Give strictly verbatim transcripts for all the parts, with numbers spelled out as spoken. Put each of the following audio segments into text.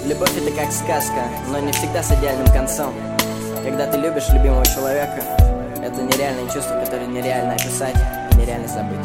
Любовь это как сказка, но не всегда с идеальным концом. Когда ты любишь любимого человека, это нереальное чувство, которое нереально описать и нереально забыть.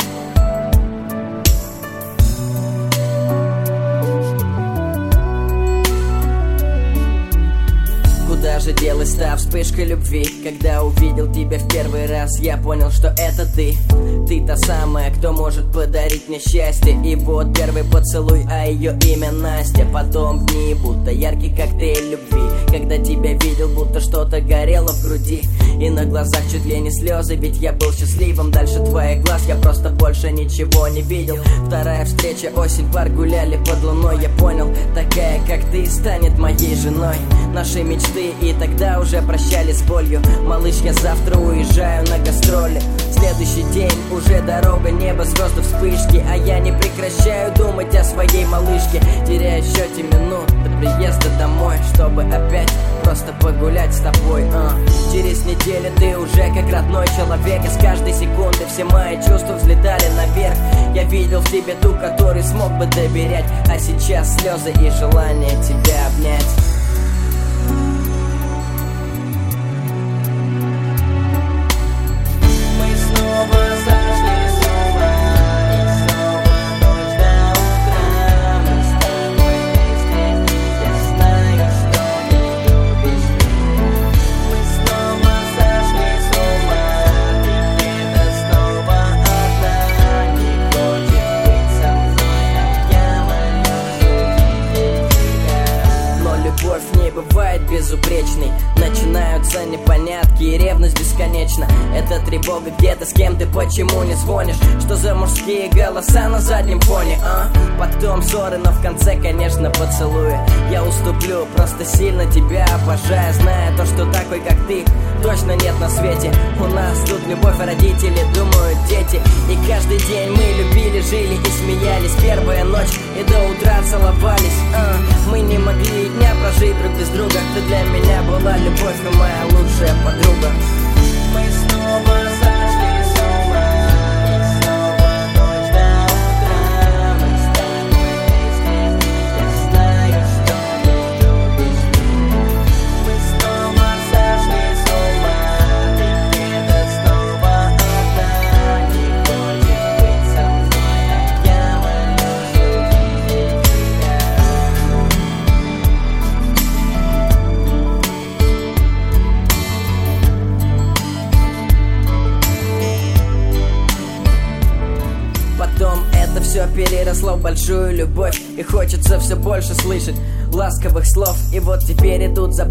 Куда же делась та вспышка любви? Когда увидел тебя в первый раз, я понял, что это ты. Ты та самая, кто может подарить мне счастье. И вот первый поцелуй, а ее имя Настя. Потом дни, будто яркий коктейль любви. Когда тебя видел, будто что-то горело в груди. И на глазах чуть ли не слезы, ведь я был счастливым. Дальше твоих глаз я просто больше ничего не видел. Вторая встреча, осень, пар, гуляли под луной. Я понял, такая как ты станет моей женой. Наши мечты и тогда уже прощались с болью. Малыш, я завтра уезжаю на гастроли. Следующий день, уже дорога, небо, звезды, вспышки. А я не прекращаю думать о своей малышке. Теряя в счете минут до приезда домой, чтобы опять просто погулять с тобой. uh. Через неделю ты уже как родной человек. И с каждой секунды все мои чувства взлетали наверх. Я видел в тебе ту, которой смог бы доверять. А сейчас слезы и желание тебя обнять. Бывает безупречной. Начинаются непонятки и ревность бесконечна. Это тревога где-то, с кем ты почему не звонишь? Что за мужские голоса на заднем фоне, а? Потом ссоры, но в конце, конечно, поцелуи. Я уступлю, просто сильно тебя обожаю. Зная то, что такой, как ты, точно нет на свете. У нас тут любовь, а родители думают дети. И каждый день мы любили, жили и смеялись. Первая ночь и до утра целовались, а? Мы не могли дня прожить друг без друга. Ты для меня была любовь и моя лучшая подруга. Мы снова сошли с ума, и снова ночь до утра. Мы с тобой вместе, я знаю, что ты любишь меня. Мы снова сошли с ума, ты где-то снова одна. Не хочешь быть со мной, а я молюсь увидеть тебя. Потом это все переросло в большую любовь. И хочется все больше слышать ласковых слов. И вот теперь идут за